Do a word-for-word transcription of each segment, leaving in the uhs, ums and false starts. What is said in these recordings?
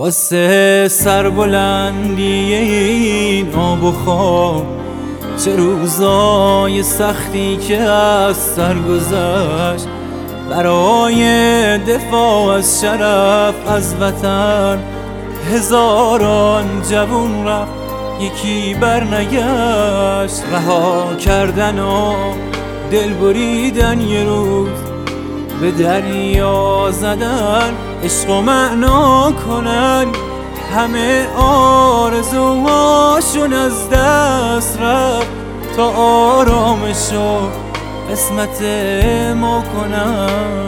واسه سربلندی این آب و خاک، چه روزای سختی که از سر گذشت. برای دفاع از شرف از وطن هزاران جوون رفت، یکی برنگشت. رها کردن و دل بریدن یه روز، به دریا زدن عشق و معنا کنن. همه آرزوهاشون از دست رفت، تا آرامشو قسمت ما کنن.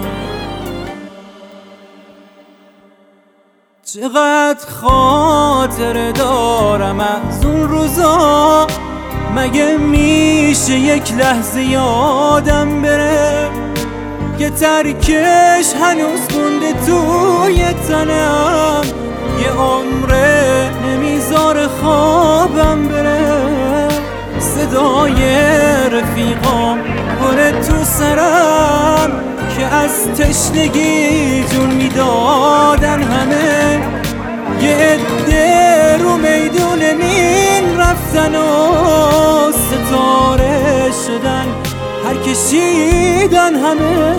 چقدر خاطر دارم از اون روزا، مگه میشه یک لحظه یادم بره که ترکش هنوز مونده توی تنم. یه عمره نمیذاره خوابم بره، صدای رفیقام پره تو سرم که از تشنگی جون میدادن همه. یه عده رو میدون نین رفتن و ستاره شدن، هر کشیدن همه.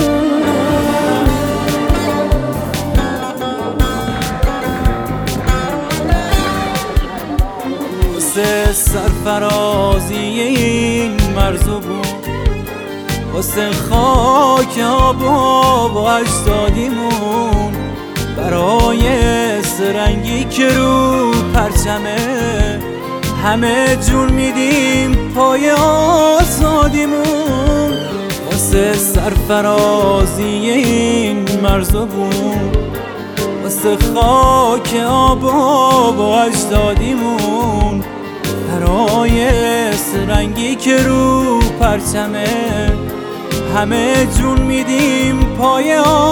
واسه سرفرازی این مرز و بوم، واسه خاک آبا و اجدادیمون، برای سرنگی که رو پرچمه همه جون میدیم پای آزادیمون. واسه سرفرازی این مرز و بوم، واسه خاک آبا و اجدادیمون، برای سرنگی که رو پرچمه همه جون میدیم پای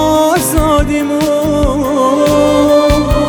آزادیمون.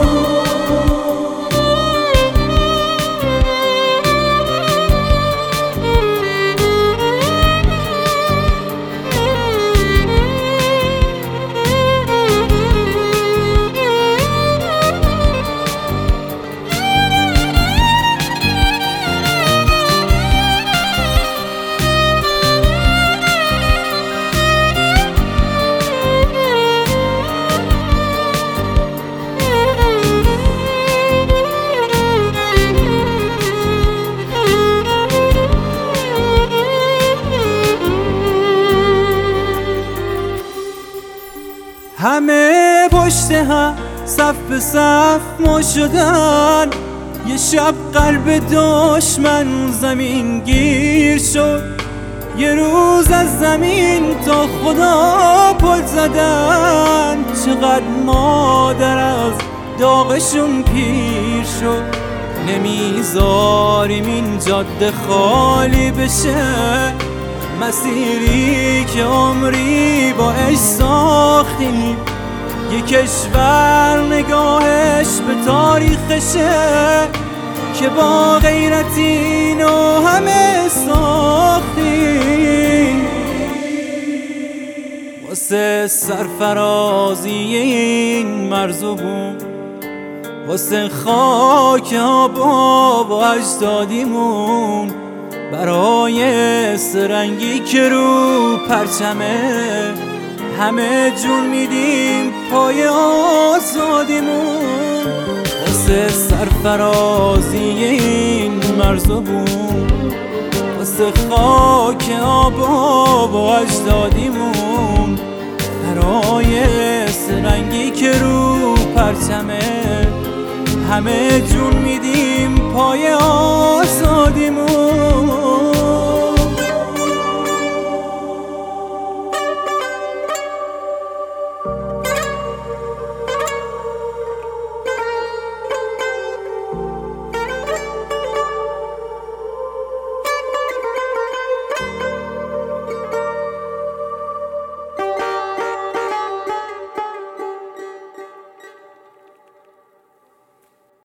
همه پشت هم صف به صف ما شدن، یه شب قلب دشمن زمین گیر شد. یه روز از زمین تا خدا پل زدن، چقدر مادر از داغشون پیر شد. نمیذاریم این جاده خالی بشه، مسیری که عمری با عشق ساختیم. یه کشور نگاهش به تاریخشه، که با غیرت اینو همه ساختیم. واسه سرفرازی این مرز و بوم، واسه خاک آبا و اجدادیمون، برای سرنگی که رو پرچمه همه جون میدیم پای آزادیمون. واسه سرفرازی این مرز و بوم، واسه خاک آبا و اجدادیمون، برای سرنگی که رو پرچمه همه جون میدیم پای آزادیمون.